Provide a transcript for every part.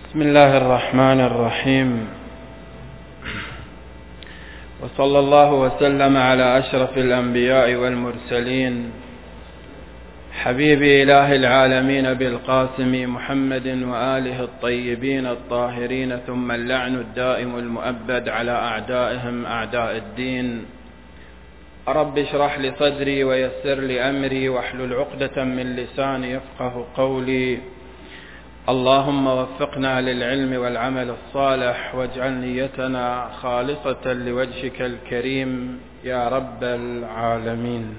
بسم الله الرحمن الرحيم، وصلى الله وسلم على أشرف الأنبياء والمرسلين حبيب إله العالمين بالقاسم محمد وآله الطيبين الطاهرين، ثم اللعن الدائم المؤبد على أعدائهم أعداء الدين. رب اشرح لي صدري ويسر لي أمري واحلل عقدة من لساني يفقه قولي. اللهم وفقنا للعلم والعمل الصالح واجعل نيتنا خالصة لوجهك الكريم يا رب العالمين.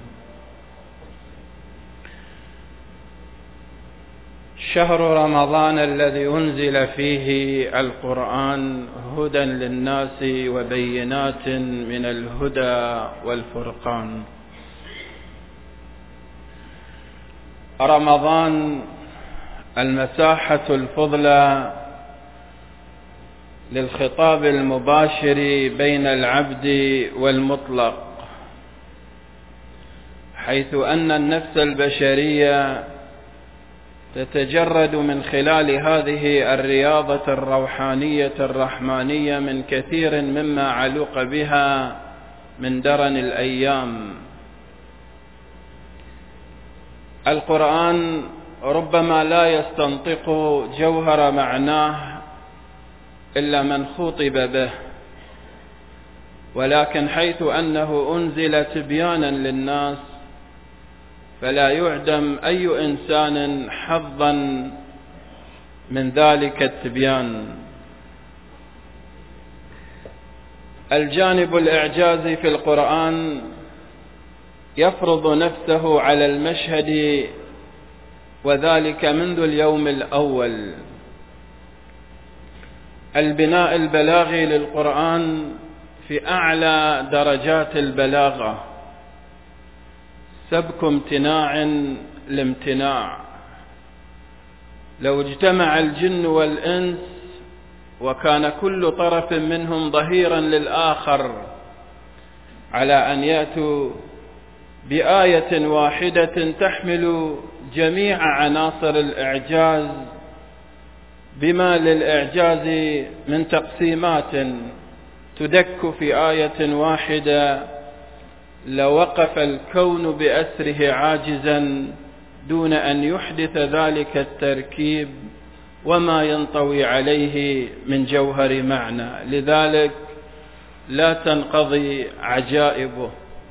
شهر رمضان الذي أنزل فيه القرآن هدى للناس وبينات من الهدى والفرقان. رمضان المساحة الفضلى للخطاب المباشر بين العبد والمطلق، حيث أن النفس البشرية تتجرد من خلال هذه الرياضة الروحانية الرحمانية من كثير مما علق بها من درن الأيام. القرآن ربما لا يستنطق جوهر معناه إلا من خُطب به، ولكن حيث أنه أنزل تبيانا للناس فلا يعدم أي إنسان حظا من ذلك التبيان. الجانب الإعجازي في القرآن يفرض نفسه على المشهد، وذلك منذ اليوم الأول. البناء البلاغي للقرآن في أعلى درجات البلاغة، سبك امتناع لامتناع. لو اجتمع الجن والإنس وكان كل طرف منهم ظهيرا للآخر على أن يأتوا بآية واحدة تحمل جميع عناصر الإعجاز بما للإعجاز من تقسيمات تدك في آية واحدة، لوقف الكون بأسره عاجزا دون أن يحدث ذلك التركيب وما ينطوي عليه من جوهر معنى. لذلك لا تنقضي عجائبه.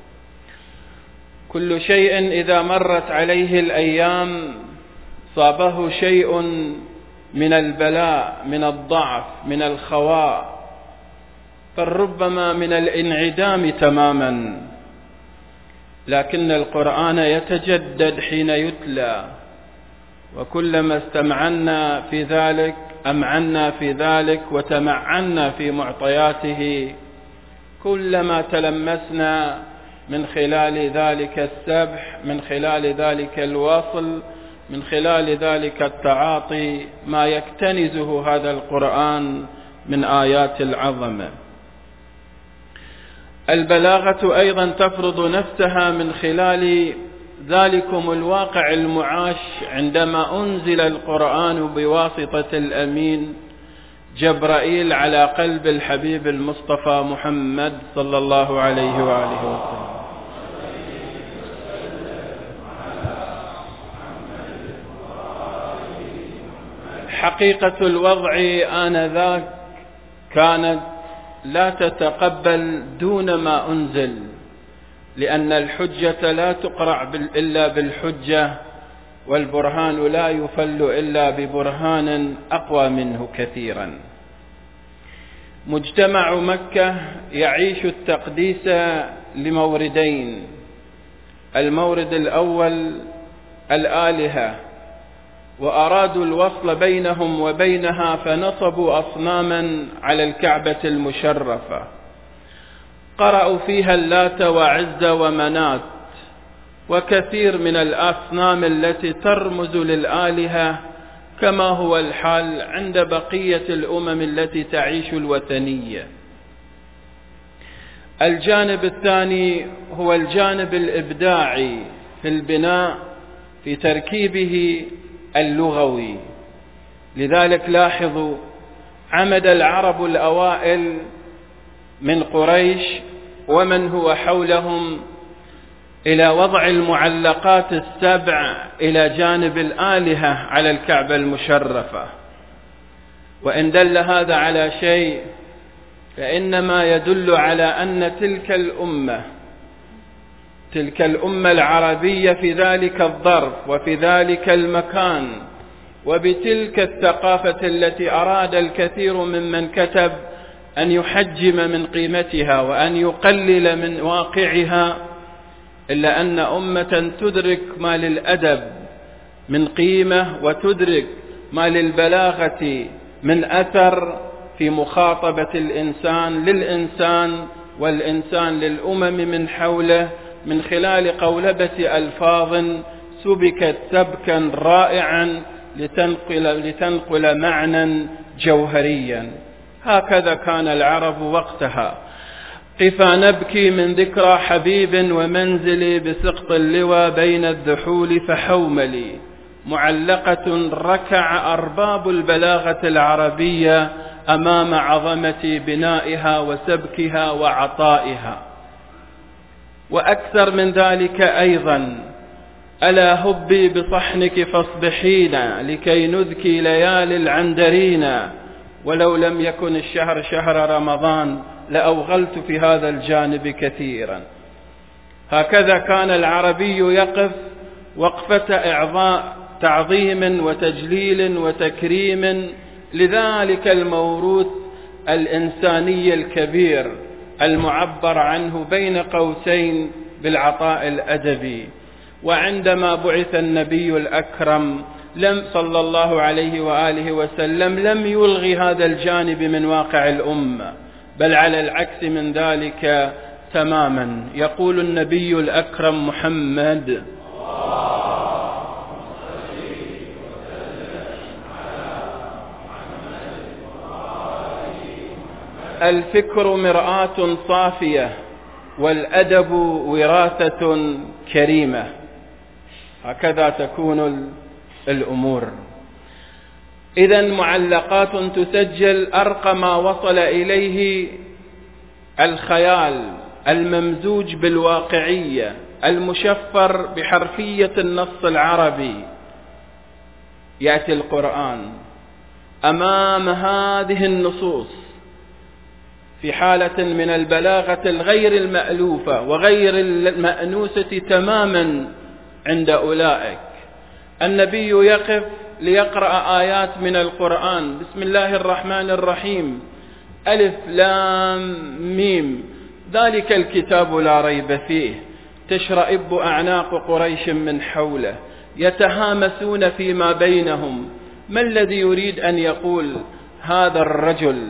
كل شيء إذا مرت عليه الأيام صابه شيء من البلاء، من الضعف، من الخواء، فربما من الانعدام تماما، لكن القرآن يتجدد حين يتلى، وكلما استمعنا في ذلك أمعنا في ذلك وتمعنا في معطياته، كلما تلمسنا من خلال ذلك السبح، من خلال ذلك الواصل، من خلال ذلك التعاطي ما يكتنزه هذا القرآن من آيات العظمة. البلاغة أيضا تفرض نفسها من خلال ذلكم الواقع المعاش عندما أنزل القرآن بواسطة الأمين جبرائيل على قلب الحبيب المصطفى محمد صلى الله عليه وآله وسلم. حقيقة الوضع آنذاك كانت لا تتقبل دون ما أنزل، لأن الحجة لا تقرع إلا بالحجة، والبرهان لا يفل إلا ببرهان أقوى منه كثيرا. مجتمع مكة يعيش التقديس لموردين: المورد الأول الآلهة، وأرادوا الوصل بينهم وبينها فنصبوا أصناما على الكعبة المشرفة، قرأوا فيها اللات وعز ومنات وكثير من الأصنام التي ترمز للآلهة، كما هو الحال عند بقية الأمم التي تعيش الوثنية. الجانب الثاني هو الجانب الإبداعي في البناء، في تركيبه اللغوي. لذلك لاحظوا عمد العرب الأوائل من قريش ومن هو حولهم إلى وضع المعلقات السبع إلى جانب الآلهة على الكعبة المشرفة. وإن دل هذا على شيء فإنما يدل على أن تلك الأمة العربية في ذلك الظرف وفي ذلك المكان وبتلك الثقافة التي أراد الكثير ممن كتب أن يحجم من قيمتها وأن يقلل من واقعها، إلا أن أمة تدرك ما للأدب من قيمة وتدرك ما للبلاغة من أثر في مخاطبة الإنسان للإنسان والإنسان للأمم من حوله، من خلال قولبة ألفاظ سبكت سبكا رائعا لتنقل معنى جوهريا. هكذا كان العرب وقتها. قفا نبكي من ذكرى حبيب ومنزلي بسقط اللوى بين الذحول فحوملي، معلقة ركع أرباب البلاغة العربية أمام عظمة بنائها وسبكها وعطائها. وأكثر من ذلك أيضا: ألا هبي بصحنك فاصبحينا لكي نذكي ليالي العنجرين، ولو لم يكن الشهر شهر رمضان لأوغلت في هذا الجانب كثيرا. هكذا كان العربي يقف وقفة إعضاء تعظيم وتجليل وتكريم لذلك الموروث الإنساني الكبير المعبر عنه بين قوسين بالعطاء الأدبي. وعندما بعث النبي الأكرم صلى الله عليه وآله وسلم لم يلغي هذا الجانب من واقع الأمة، بل على العكس من ذلك تماما. يقول النبي الأكرم محمد: الفكر مرآة صافية والأدب وراثة كريمة. هكذا تكون الأمور. إذن معلقات تسجل أرقى ما وصل إليه الخيال الممزوج بالواقعية المشفر بحرفية النص العربي. يأتي القرآن أمام هذه النصوص في حالة من البلاغة الغير المألوفة وغير المأنوسة تماما عند أولئك. النبي يقف ليقرأ آيات من القرآن: بسم الله الرحمن الرحيم، ألف لام ميم، ذلك الكتاب لا ريب فيه، تشرئب أعناق قريش من حوله يتهامسون فيما بينهم، ما الذي يريد أن يقول هذا الرجل؟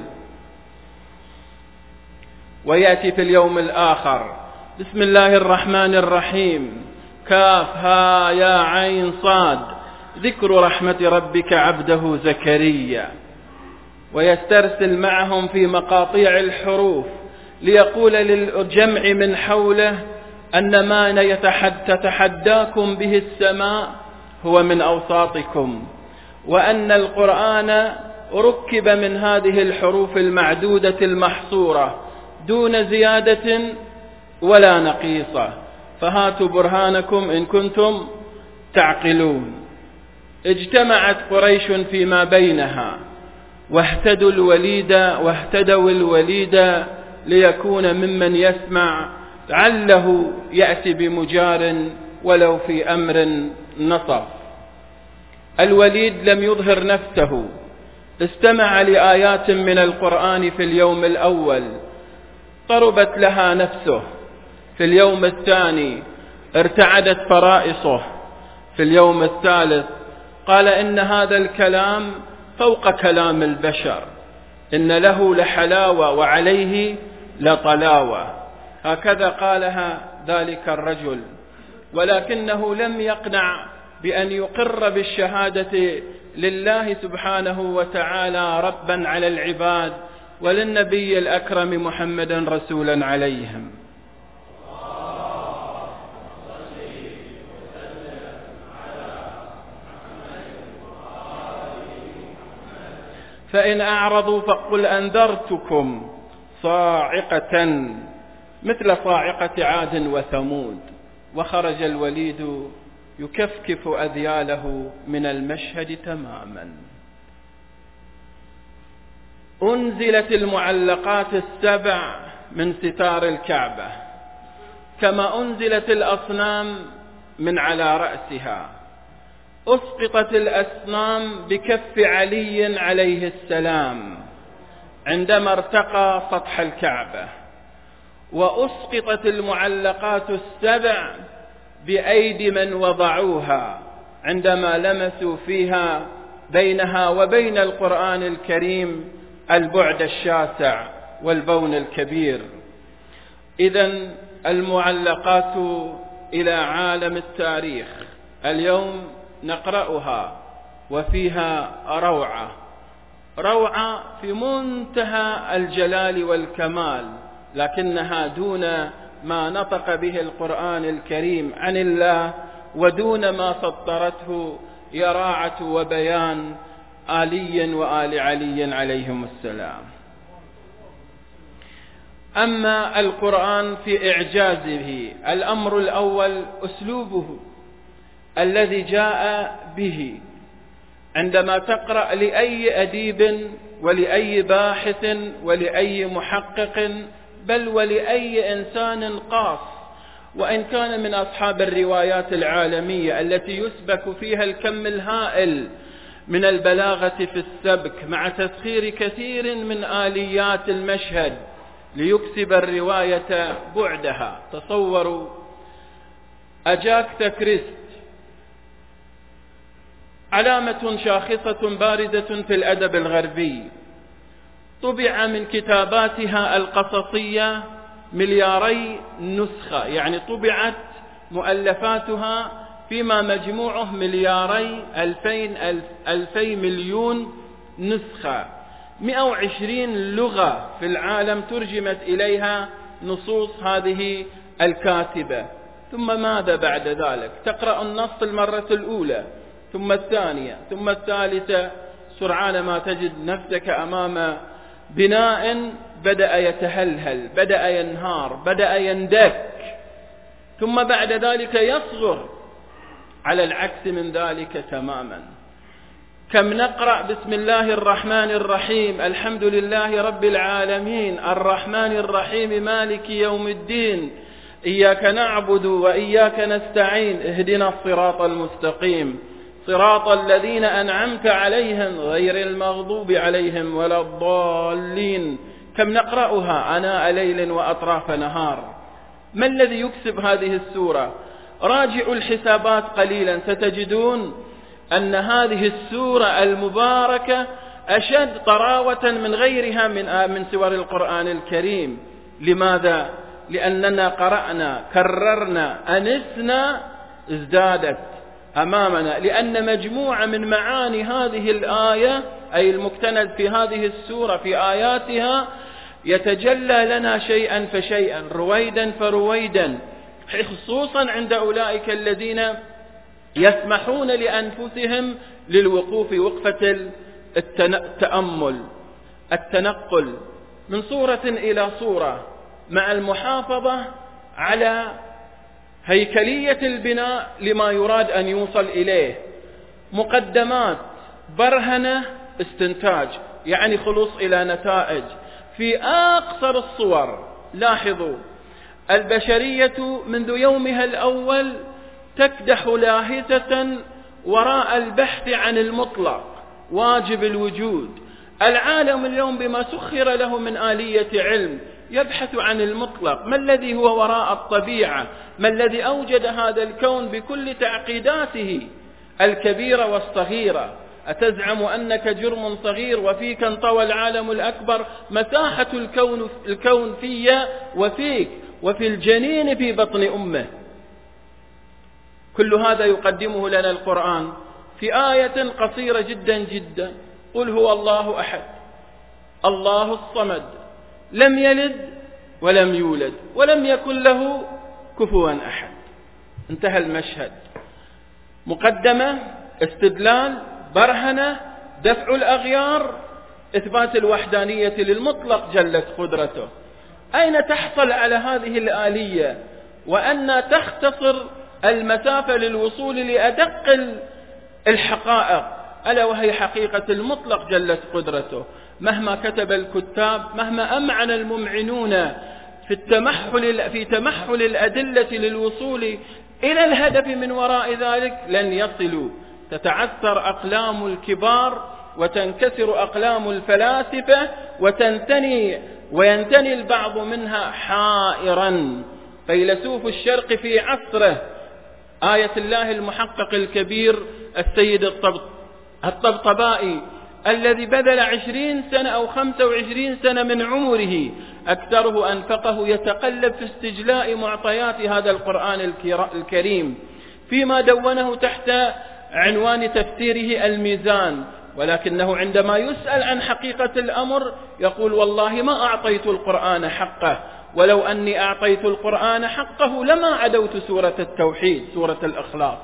ويأتي في اليوم الآخر: بسم الله الرحمن الرحيم، كاف ها يا عين صاد، ذكر رحمة ربك عبده زكريا. ويسترسل معهم في مقاطيع الحروف ليقول للجمع من حوله أن ما تتحداكم به السماء هو من أوساطكم، وأن القرآن ركب من هذه الحروف المعدودة المحصورة دون زيادة ولا نقيصة، فهاتوا برهانكم إن كنتم تعقلون. اجتمعت قريش فيما بينها واهتدوا الوليد ليكون ممن يسمع، لعله يأتي بمجار ولو في أمر نصف. الوليد لم يظهر نفسه، استمع لآيات من القرآن في اليوم الأول قربت لها نفسه، في اليوم الثاني ارتعدت فرائصه، في اليوم الثالث قال إن هذا الكلام فوق كلام البشر، إن له لحلاوة وعليه لطلاوة. هكذا قالها ذلك الرجل، ولكنه لم يقنع بأن يقر بالشهادة لله سبحانه وتعالى ربا على العباد وللنبي الأكرم محمد رسولا عليهم. فإن أعرضوا فقل أنذرتكم صاعقة مثل صاعقة عاد وثمود. وخرج الوليد يكفكف أذياله من المشهد تماما. أنزلت المعلقات 7 من ستار الكعبة، كما أنزلت الأصنام من على رأسها. أسقطت الأصنام بكف علي عليه السلام عندما ارتقى سطح الكعبة، وأسقطت المعلقات 7 بأيدي من وضعوها عندما لمسوا فيها بينها وبين القرآن الكريم البعد الشاسع والبون الكبير. إذن المعلقات إلى عالم التاريخ اليوم نقرأها، وفيها روعة في منتهى الجلال والكمال، لكنها دون ما نطق به القرآن الكريم عن الله، ودون ما سطرته يراعة وبيان علي وآل علي عليهم السلام. أما القرآن في إعجازه، الأمر الأول أسلوبه الذي جاء به. عندما تقرأ لأي أديب ولأي باحث ولأي محقق بل ولأي إنسان قاص، وإن كان من أصحاب الروايات العالمية التي يسبك فيها الكم الهائل من البلاغة في السبك مع تسخير كثير من آليات المشهد ليكسب الرواية بعدها. تصوروا أجاكثا كريست، علامة شاخصة باردة في الأدب الغربي، طبع من كتاباتها القصصية 2 نسخة، يعني طبعت مؤلفاتها فيما مجموعه 2,200,000,000 نسخة. 120 لغة في العالم ترجمت إليها نصوص هذه الكاتبة. ثم ماذا بعد ذلك؟ تقرأ النص المرة الأولى، ثم الثانية، ثم الثالثة، سرعان ما تجد نفسك أمام بناء بدأ يتهلهل، بدأ ينهار، بدأ يندك، ثم بعد ذلك يصغر. على العكس من ذلك تماما. كم نقرأ بسم الله الرحمن الرحيم، الحمد لله رب العالمين، الرحمن الرحيم، مالك يوم الدين، إياك نعبد وإياك نستعين، اهدنا الصراط المستقيم، صراط الذين أنعمت عليهم غير المغضوب عليهم ولا الضالين. كم نقرأها آناء ليل وأطراف نهار. ما الذي يكسب هذه السورة؟ راجعوا الحسابات قليلا ستجدون أن هذه السورة المباركة أشد طراوة من غيرها من سور القرآن الكريم. لماذا؟ لأننا قرأنا، كررنا، أنسنا، ازدادت أمامنا، لأن مجموعة من معاني هذه الآية أي المكتنز في هذه السورة في آياتها يتجلى لنا شيئا فشيئا، رويدا فرويدا، خصوصا عند أولئك الذين يسمحون لأنفسهم للوقوف وقفة التأمل، التنقل من صورة إلى صورة، مع المحافظة على هيكلية البناء لما يراد أن يوصل إليه. مقدمات، برهنة، استنتاج، يعني خلوص إلى نتائج في أقصر الصور. لاحظوا البشرية منذ يومها الأول تكدح لاهثة وراء البحث عن المطلق واجب الوجود. العالم اليوم بما سخر له من آلية علم يبحث عن المطلق، ما الذي هو وراء الطبيعة، ما الذي أوجد هذا الكون بكل تعقيداته الكبيرة والصغيرة. أتزعم أنك جرم صغير وفيك انطوى العالم الأكبر؟ مساحة الكون في وفيك وفي الجنين في بطن أمه. كل هذا يقدمه لنا القرآن في آية قصيرة جدا جدا. قل هو الله أحد الله الصمد لم يلد ولم يولد ولم يكن له كفوا أحد. انتهى المشهد. مقدمة، استدلال، برهنة، دفع الأغيار، إثبات الوحدانية للمطلق جلت قدرته. أين تحصل على هذه الآلية وأن تختصر المسافة للوصول لأدق الحقائق، ألا وهي حقيقة المطلق جلت قدرته. مهما كتب الكتاب، مهما أمعن الممعنون في تمحل الأدلة للوصول إلى الهدف من وراء ذلك، لن يصلوا. تتعثر أقلام الكبار وتنكسر أقلام الفلاسفة وينتني البعض منها حائرا. فيلسوف الشرق في عصره آية الله المحقق الكبير السيد الطبطبائي، الذي بذل 20 سنة أو 25 سنة من عمره أكثره أنفقه يتقلب في استجلاء معطيات هذا القرآن الكريم، فيما دونه تحت عنوان تفسيره الميزان. ولكنه عندما يسأل عن حقيقة الأمر يقول: والله ما أعطيت القرآن حقه، ولو أني أعطيت القرآن حقه لما عدوت سورة التوحيد، سورة الإخلاص.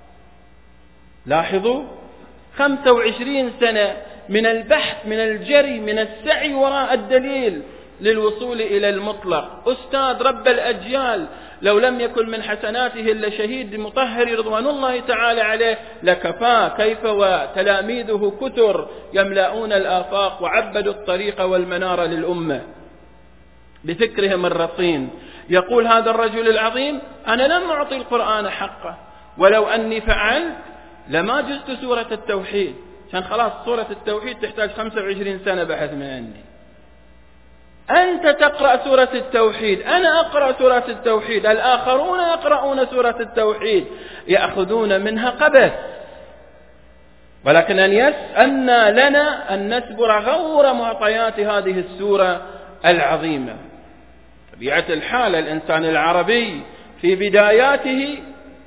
لاحظوا 25 سنة من البحث، من الجري، من السعي وراء الدليل للوصول إلى المطلق. أستاذ رب الأجيال لو لم يكن من حسناته إلا شهيد مطهر رضوان الله تعالى عليه لكفاه، كيف وتلاميذه كثر يملؤون الآفاق وعبدوا الطريق والمنار للأمة بفكرهم الرصين. يقول هذا الرجل العظيم: أنا لم أعطي القرآن حقه، ولو أني فعلت لما جزت سورة التوحيد. عشان خلاص سورة التوحيد تحتاج 25 سنة بحث من عندي. أنت تقرأ سورة التوحيد، أنا أقرأ سورة التوحيد، الآخرون يقرؤون سورة التوحيد يأخذون منها قبس. ولكن أن لنا أن نسبر غور معطيات هذه السورة العظيمة. طبيعة الحال الإنسان العربي في بداياته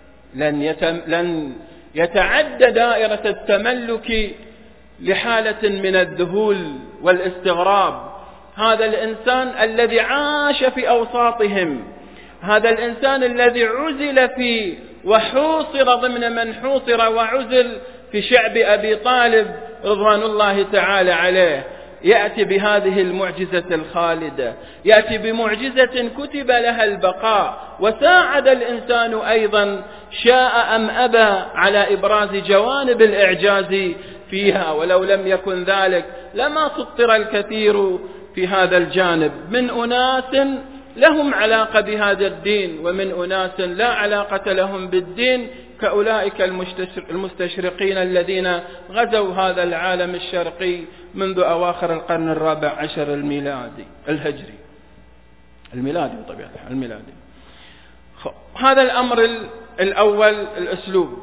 لن يتعدى دائرة التملك لحالة من الذهول والاستغراب. هذا الإنسان الذي عاش في أوساطهم، هذا الإنسان الذي عزل فيه وحوصر ضمن من حوصر وعزل في شعب أبي طالب رضوان الله تعالى عليه، يأتي بهذه المعجزة الخالدة، يأتي بمعجزة كتب لها البقاء. وساعد الإنسان أيضا شاء أم أبى على إبراز جوانب الإعجاز فيها، ولو لم يكن ذلك لما سطر الكثير في هذا الجانب من أناس لهم علاقة بهذا الدين ومن أناس لا علاقة لهم بالدين، كأولئك المستشرقين الذين غزوا هذا العالم الشرقي منذ أواخر القرن الرابع عشر الميلادي الهجري الميلادي بطبيعة الحال الميلادي. هذا الأمر الأول الأسلوب.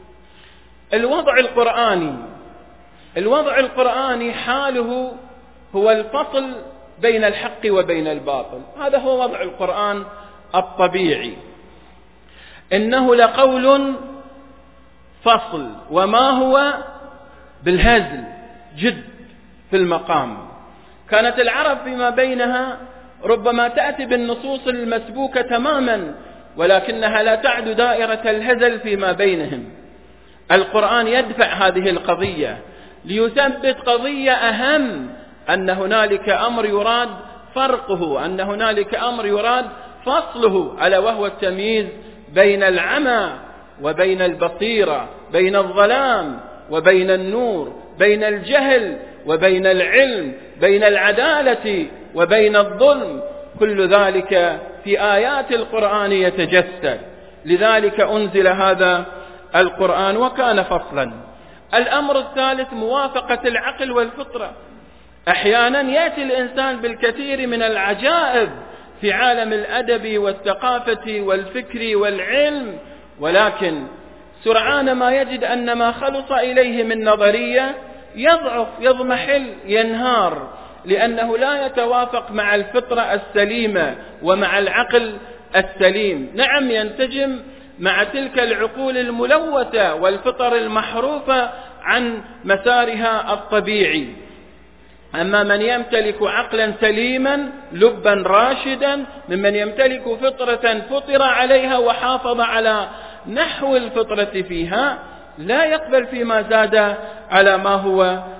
الوضع القرآني حاله هو الفصل بين الحق وبين الباطل. هذا هو وضع القرآن الطبيعي. إنه لقول فصل، وما هو بالهزل جد في المقام. كانت العرب فيما بينها ربما تأتي بالنصوص المسبوكة تماما، ولكنها لا تعد دائرة الهزل فيما بينهم. القرآن يدفع هذه القضية ليثبت قضية أهم، أن هنالك أمر يراد فرقه، أن هنالك أمر يراد فصله، ألا وهو التمييز بين العمى وبين البصيرة، بين الظلام وبين النور، بين الجهل وبين العلم، بين العدالة وبين الظلم. كل ذلك في آيات القرآن يتجسد. لذلك أنزل هذا القرآن وكان فصلا. الأمر الثالث موافقة العقل والفطرة. أحيانا يأتي الإنسان بالكثير من العجائب في عالم الأدب والثقافة والفكر والعلم، ولكن سرعان ما يجد أن ما خلص إليه من نظرية يضعف، يضمحل، ينهار، لأنه لا يتوافق مع الفطرة السليمة ومع العقل السليم. نعم ينسجم مع تلك العقول الملوثة والفطر المحروفة عن مسارها الطبيعي. أما من يمتلك عقلا سليما لبا راشدا، ممن يمتلك فطرة فطر عليها وحافظ على نحو الفطرة فيها، لا يقبل فيما زاد على ما هو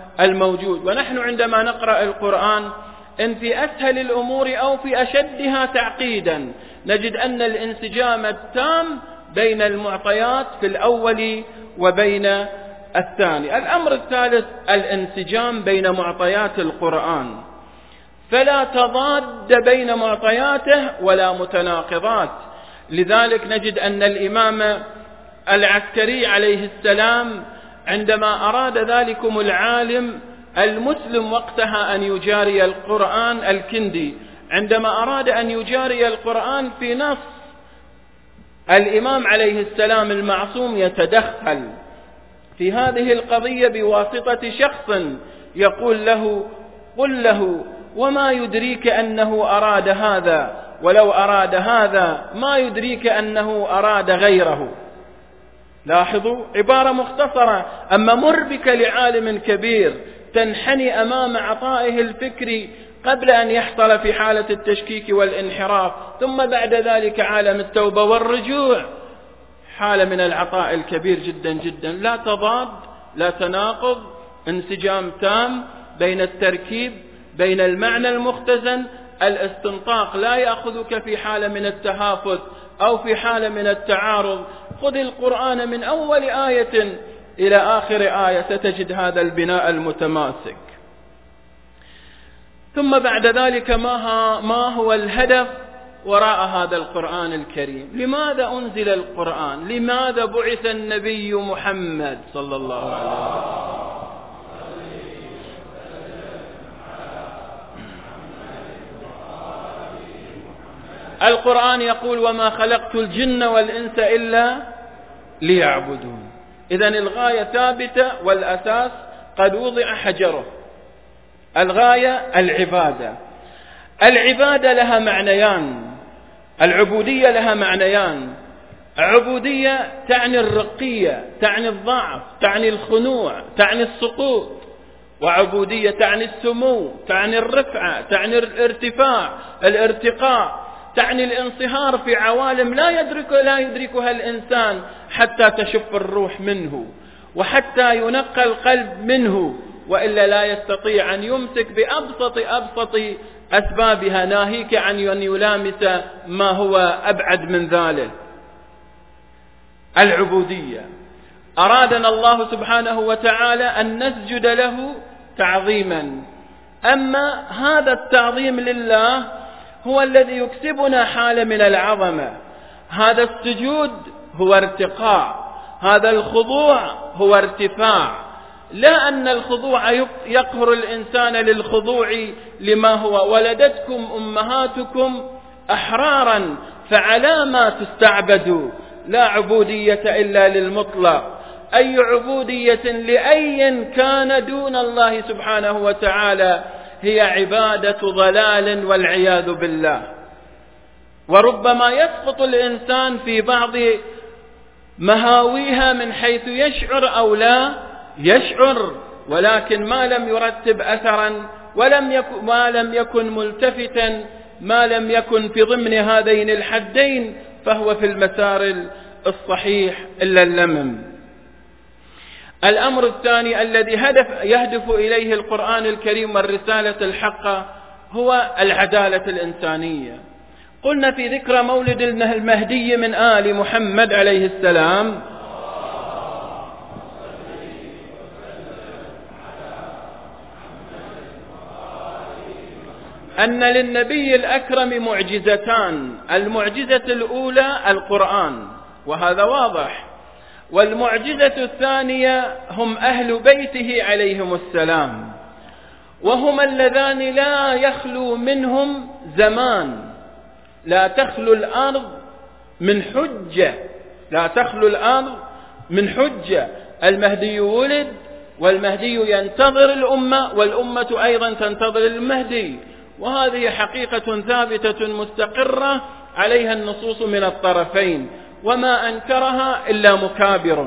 الموجود. ونحن عندما نقرأ القرآن إن في أسهل الأمور أو في أشدها تعقيدا نجد أن الانسجام التام بين المعطيات في الأول وبين الثاني. الأمر الثالث الانسجام بين معطيات القرآن، فلا تضاد بين معطياته ولا متناقضات. لذلك نجد أن الإمام العسكري عليه السلام عندما أراد ذلكم العالم المسلم وقتها أن يجاري القرآن، الكندي عندما أراد أن يجاري القرآن في نص، الإمام عليه السلام المعصوم يتدخل في هذه القضية بواسطة شخص يقول له: قل له وما يدريك أنه أراد هذا، ولو أراد هذا ما يدريك أنه أراد غيره. لاحظوا عبارة مختصرة، أما مربك لعالم كبير تنحني أمام عطائه الفكري قبل أن يحصل في حالة التشكيك والانحراف، ثم بعد ذلك عالم التوبة والرجوع، حالة من العطاء الكبير جدا جدا. لا تضاد، لا تناقض، انسجام تام بين التركيب، بين المعنى المختزن. الاستنطاق لا يأخذك في حالة من التهافت أو في حالة من التعارض. خذ القرآن من أول آية إلى آخر آية ستجد هذا البناء المتماسك. ثم بعد ذلك ما هو الهدف وراء هذا القرآن الكريم؟ لماذا أنزل القرآن؟ لماذا بعث النبي محمد صلى الله عليه وسلم؟ القرآن يقول: وما خلقت الجن والإنس إلا ليعبدون. إذن الغاية ثابتة والأساس قد وضع حجره. الغاية العبادة. العبادة لها معنيان، العبودية لها معنيان. عبودية تعني الرقية، تعني الضعف، تعني الخنوع، تعني السقوط. وعبودية تعني السمو، تعني الرفعة، تعني الارتفاع، الارتقاء، تعني الانصهار في عوالم لا يدركها الإنسان حتى تشف الروح منه وحتى ينقى القلب منه، وإلا لا يستطيع أن يمسك بأبسط أسبابها، ناهيك عن أن يلامس ما هو أبعد من ذلك. العبودية أرادنا الله سبحانه وتعالى أن نسجد له تعظيما، أما هذا التعظيم لله هو الذي يكسبنا حالة من العظمة. هذا السجود هو ارتقاء، هذا الخضوع هو ارتفاع. لا أن الخضوع يقهر الإنسان للخضوع لما هو. ولدتكم أمهاتكم أحرارا فعلى ما تستعبدوا. لا عبودية إلا للمطلق. أي عبودية لأي كان دون الله سبحانه وتعالى هي عبادة ضلال والعياذ بالله. وربما يسقط الإنسان في بعض مهاويها من حيث يشعر أو لا يشعر، ولكن ما لم يرتب أثرا ما لم يكن ملتفتا، ما لم يكن في ضمن هذين الحدين، فهو في المسار الصحيح إلا اللمم. الأمر الثاني الذي يهدف إليه القرآن الكريم والرسالة الحقة هو العدالة الإنسانية. قلنا في ذكرى مولد المهدي من آل محمد عليه السلام أن للنبي الأكرم معجزتان. المعجزة الأولى القرآن، وهذا واضح، والمعجزة الثانية هم أهل بيته عليهم السلام، وهم اللذان لا يخلو منهم زمان. لا تخلو الأرض من حجة، لا تخلو الأرض من حجة. المهدي ولد، والمهدي ينتظر الأمة، والأمة أيضا تنتظر المهدي، وهذه حقيقة ثابتة مستقرة عليها النصوص من الطرفين، وما أنكرها إلا مكابر.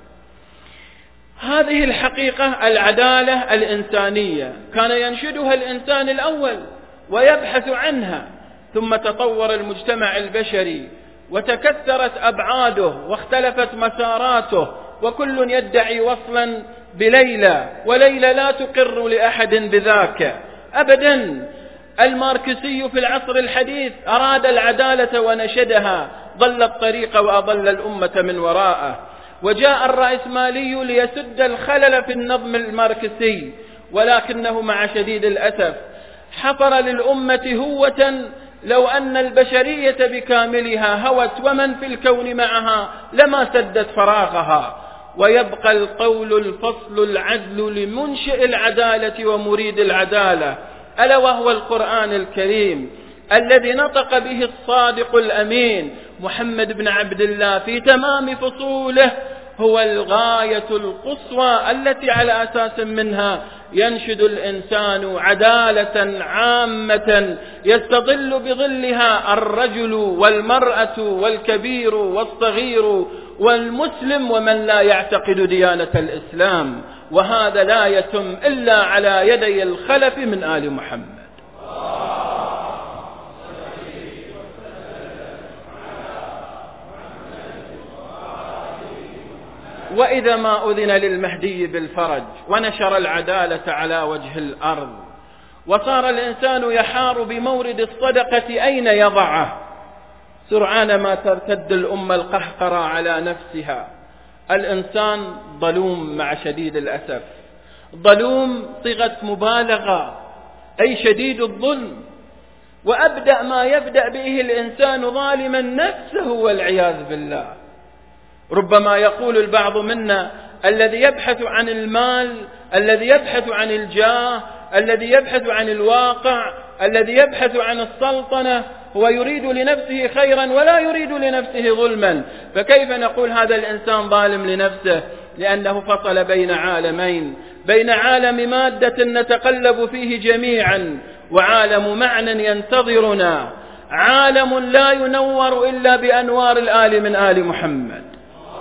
هذه الحقيقة العدالة الإنسانية كان ينشدها الإنسان الأول ويبحث عنها، ثم تطور المجتمع البشري وتكثرت أبعاده واختلفت مساراته، وكل يدعي وصلا بليلى، وليلى لا تقر لأحد بذاك أبدا. الماركسي في العصر الحديث أراد العدالة ونشدها، ضل الطريق وأضل الأمة من وراءه. وجاء الرأسمالي ليسد الخلل في النظم الماركسي، ولكنه مع شديد الأسف حفر للأمة هوة لو أن البشرية بكاملها هوت ومن في الكون معها لما سدت فراغها. ويبقى القول الفصل العدل لمنشئ العدالة ومريد العدالة، ألا وهو القرآن الكريم الذي نطق به الصادق الأمين محمد بن عبد الله في تمام فصوله، هو الغاية القصوى التي على أساس منها ينشد الإنسان عدالة عامة يستظل بظلها الرجل والمرأة والكبير والصغير والمسلم ومن لا يعتقد ديانة الإسلام، وهذا لا يتم إلا على يدي الخلف من آل محمد. وإذا ما أذن للمهدي بالفرج ونشر العدالة على وجه الأرض وصار الإنسان يحار بمورد الصدقة أين يضعه، سرعان ما ترتد الأمة القهقرة على نفسها. الإنسان ظلوم مع شديد الأسف، ظلوم صيغة مبالغة، أي شديد الظلم. وأبدأ ما يبدأ به الإنسان ظالما نفسه والعياذ بالله. ربما يقول البعض منا الذي يبحث عن المال، الذي يبحث عن الجاه، الذي يبحث عن الواقع، الذي يبحث عن السلطنة، هو يريد لنفسه خيرا ولا يريد لنفسه ظلما، فكيف نقول هذا الإنسان ظالم لنفسه؟ لأنه فصل بين عالمين، بين عالم مادة نتقلب فيه جميعا وعالم معنى ينتظرنا، عالم لا ينور إلا بأنوار الآل من آل محمد.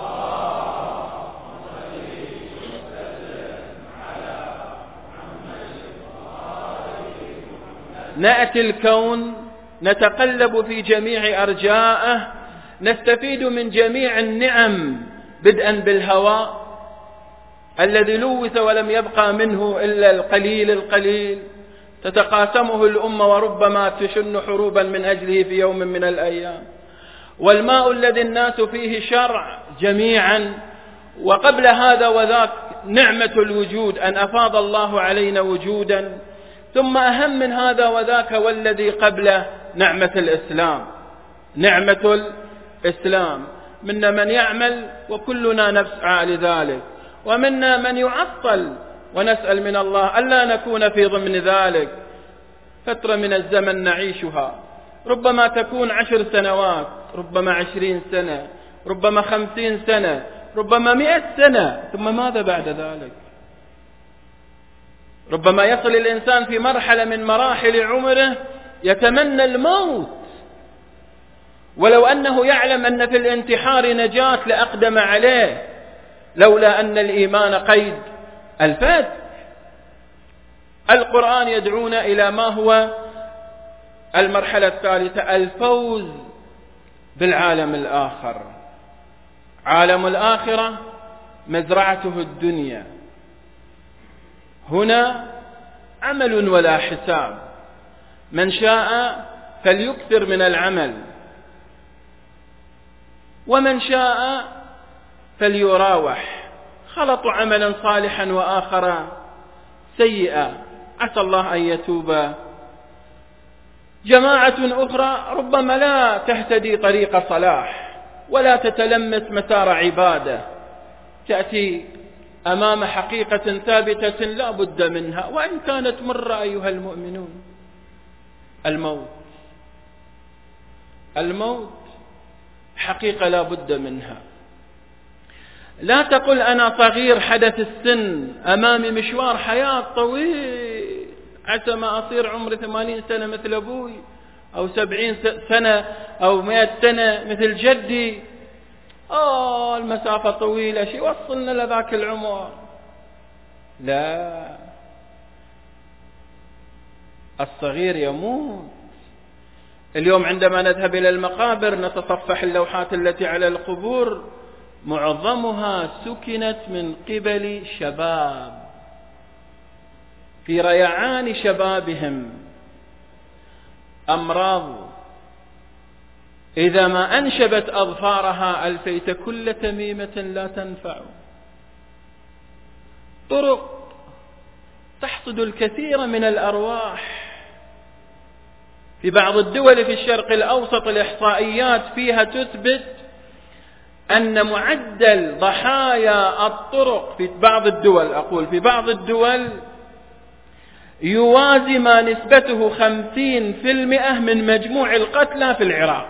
نأتي الكون نتقلب في جميع أرجائه، نستفيد من جميع النعم بدءا بالهواء الذي لوث ولم يبقى منه إلا القليل القليل، تتقاسمه الأمة وربما تشن حروبا من أجله في يوم من الأيام. والماء الذي الناس فيه شرع جميعا، وقبل هذا وذاك نعمة الوجود أن أفاض الله علينا وجودا، ثم أهم من هذا وذاك والذي قبله نعمة الإسلام، نعمة الإسلام. منا من يعمل وكلنا نسعى لذلك، ومنا من يعطل ونسأل من الله ألا نكون في ضمن ذلك. فترة من الزمن نعيشها ربما تكون 10 سنوات، ربما 20 سنة، ربما 50 سنة، ربما 100 سنة، ثم ماذا بعد ذلك؟ ربما يصل الإنسان في مرحلة من مراحل عمره يتمنى الموت، ولو أنه يعلم أن في الانتحار نجاة لأقدم عليه، لولا أن الإيمان قيد الفتك. القرآن يدعونا إلى ما هو المرحلة الثالثة، الفوز بالعالم الآخر. عالم الآخرة مزرعته الدنيا، هنا عمل ولا حساب، من شاء فليكثر من العمل ومن شاء فليراوح، خلطوا عملا صالحا وآخر سيئا، عسى الله أن يتوب. جماعة أخرى ربما لا تهتدي طريق صلاح ولا تتلمس مسار عبادة، تأتي أمام حقيقة ثابتة لا بد منها وإن كانت مرة أيها المؤمنون، الموت حقيقة لا بد منها. لا تقل أنا صغير حدث السن، أمامي مشوار حياة طويل، عسى ما أصير عمري 80 سنة مثل أبوي، أو 70 سنة أو 100 سنة مثل جدي. المسافة طويلة، شيء وصلنا لذاك العمر. لا، الصغير يموت. اليوم عندما نذهب إلى المقابر نتصفح اللوحات التي على القبور، معظمها سكنت من قبل شباب في ريعان شبابهم. أمراض إذا ما أنشبت أظفارها ألفيت كل تميمة لا تنفع. طرق تحصد الكثير من الأرواح. في بعض الدول في الشرق الأوسط الإحصائيات فيها تثبت أن معدل ضحايا الطرق في بعض الدول، أقول في بعض الدول، يوازي ما نسبته 50% من مجموع القتلى في العراق.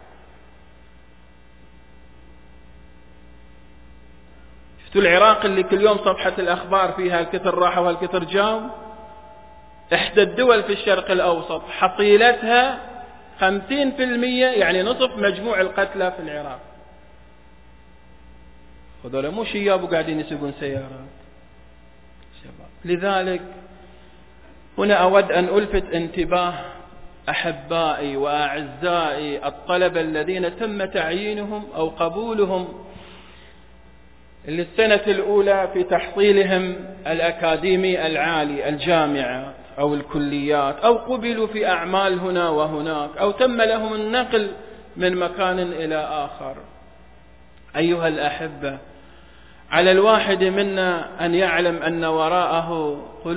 شفتوا العراق اللي كل يوم صفحة الأخبار فيها الكثر راحوا والكثر جاوا؟ إحدى الدول في الشرق الأوسط حصيلتها 50%، يعني نصف مجموع القتلى في العراق. هذول مو شياب وقاعدين يسوقون سيارات، شباب. لذلك هنا أود أن ألفت انتباه أحبائي وأعزائي الطلبة الذين تم تعيينهم أو قبولهم للسنة الأولى في تحصيلهم الأكاديمي العالي، الجامعة أو الكليات، أو قبلوا في أعمال هنا وهناك، أو تم لهم النقل من مكان إلى آخر. أيها الأحبة، على الواحد منا أن يعلم أن وراءه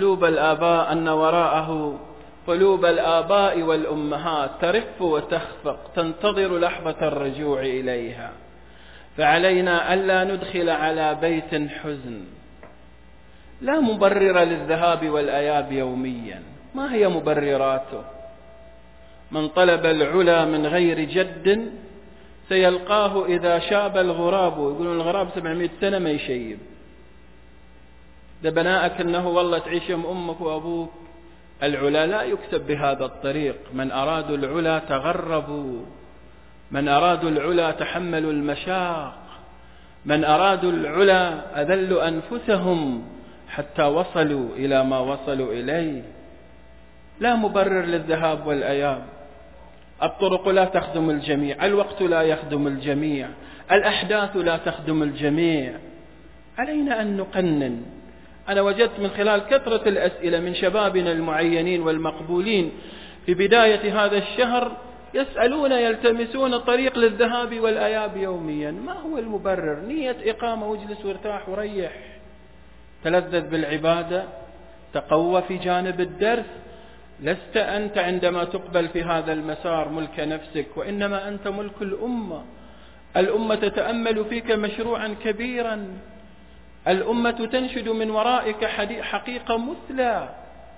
قلوب الآباء والأمهات ترف وتخفق تنتظر لحظة الرجوع إليها. فعلينا ألا ندخل على بيت حزن. لا مبرر للذهاب والأياب يوميا. ما هي مبرراته؟ من طلب العلا من غير جد سيلقاه إذا شاب الغراب. يقولون الغراب 700 سنة ما يشيب. ده بناءك أنه والله تعيش يوم أمك وأبوك. العلا لا يكسب بهذا الطريق. من أرادوا العلا تغربوا، من أرادوا العلا تحملوا المشاق، من أرادوا العلا أذلوا أنفسهم حتى وصلوا إلى ما وصلوا إليه. لا مبرر للذهاب والأياب. الطرق لا تخدم الجميع، الوقت لا يخدم الجميع، الأحداث لا تخدم الجميع. علينا أن نقنن. أنا وجدت من خلال كثرة الأسئلة من شبابنا المعينين والمقبولين في بداية هذا الشهر يسألون يلتمسون طريق للذهاب والأياب يوميا. ما هو المبرر؟ نية إقامة، واجلس وارتاح وريح، تلذذ بالعبادة، تقوى في جانب الدرس. لست أنت عندما تقبل في هذا المسار ملك نفسك، وإنما أنت ملك الأمة. الأمة تتأمل فيك مشروعا كبيرا. الأمة تنشد من ورائك حقيقة مثلى.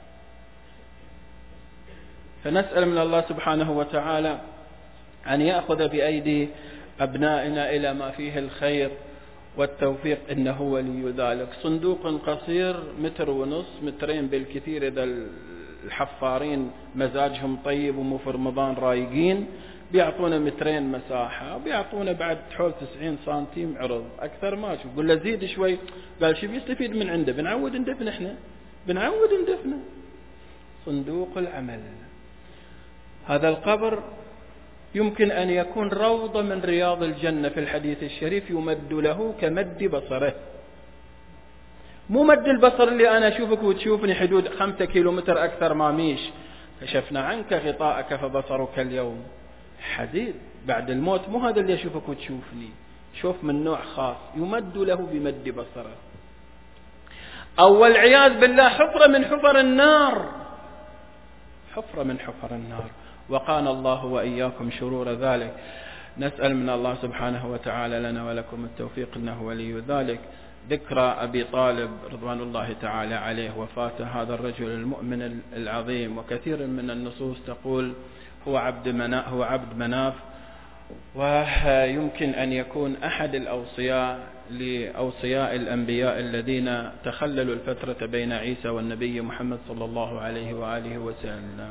فنسأل من الله سبحانه وتعالى أن يأخذ بأيدي أبنائنا إلى ما فيه الخير والتوفيق، إنه ولي ذلك. صندوق قصير 1.5 مترين بالكثير إذا الحفارين مزاجهم طيب ومو في رمضان رايقين، بيعطونا 2 متر مساحة، بيعطونا بعد حول 90 سنتيم عرض، أكثر ما شو. قل له زيد شوي، قال شو بيستفيد من عنده؟ بنعود ندفن إحنا، بنعود ندفنه. صندوق العمل. هذا القبر يمكن أن يكون روضة من رياض الجنة. في الحديث الشريف يمد له كمد بصره. مو مد البصر اللي أنا أشوفك وتشوفني حدود 5 كيلومتر أكثر ما ميش. كشفنا عنك غطاءك فبصرك اليوم حديد. بعد الموت مو هذا اللي أشوفك وتشوفني، شوف من نوع خاص يمد له بمد بصره. أو والعياذ بالله حفرة من حفر النار، حفرة من حفر النار. وقانا الله وإياكم شرور ذلك. نسأل من الله سبحانه وتعالى لنا ولكم التوفيق، إنه ولي ذلك. ذكرى أبي طالب رضوان الله تعالى عليه، وفاة هذا الرجل المؤمن العظيم. وكثير من النصوص تقول هو عبد مناف، ويمكن أن يكون أحد الأوصياء لأوصياء الأنبياء الذين تخللوا الفترة بين عيسى والنبي محمد صلى الله عليه وآله وسلم.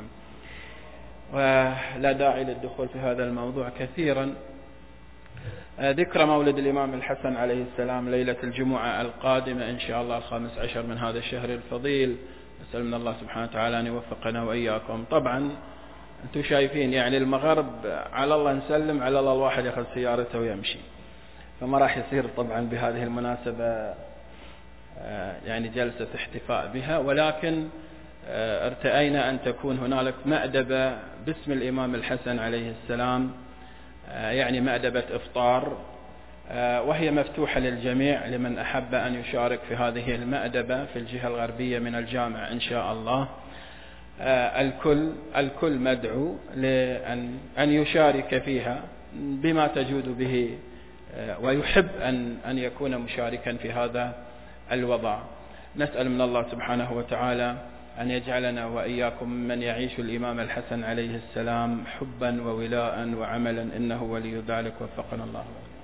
ولا داعي للدخول في هذا الموضوع كثيرا. ذكرى مولد الإمام الحسن عليه السلام ليلة الجمعة القادمة إن شاء الله 15 من هذا الشهر الفضيل. نسأل من الله سبحانه وتعالى أن يوفقنا وإياكم. طبعا أنتم شايفين يعني المغرب على الله نسلم، على الله الواحد يأخذ سيارته ويمشي. فما راح يصير طبعا بهذه المناسبة يعني جلسة احتفاء بها، ولكن ارتأينا أن تكون هنالك مأدبة باسم الإمام الحسن عليه السلام، يعني مأدبة إفطار، وهي مفتوحة للجميع لمن أحب أن يشارك في هذه المأدبة في الجهة الغربية من الجامع إن شاء الله. الكل مدعو لأن يشارك فيها بما تجود به ويحب أن يكون مشاركا في هذا الوضع. نسأل من الله سبحانه وتعالى أن يجعلنا وإياكم من يعيش الإمام الحسن عليه السلام حبا وولاء وعملا، إنه ولي ذلك، وفقنا الله.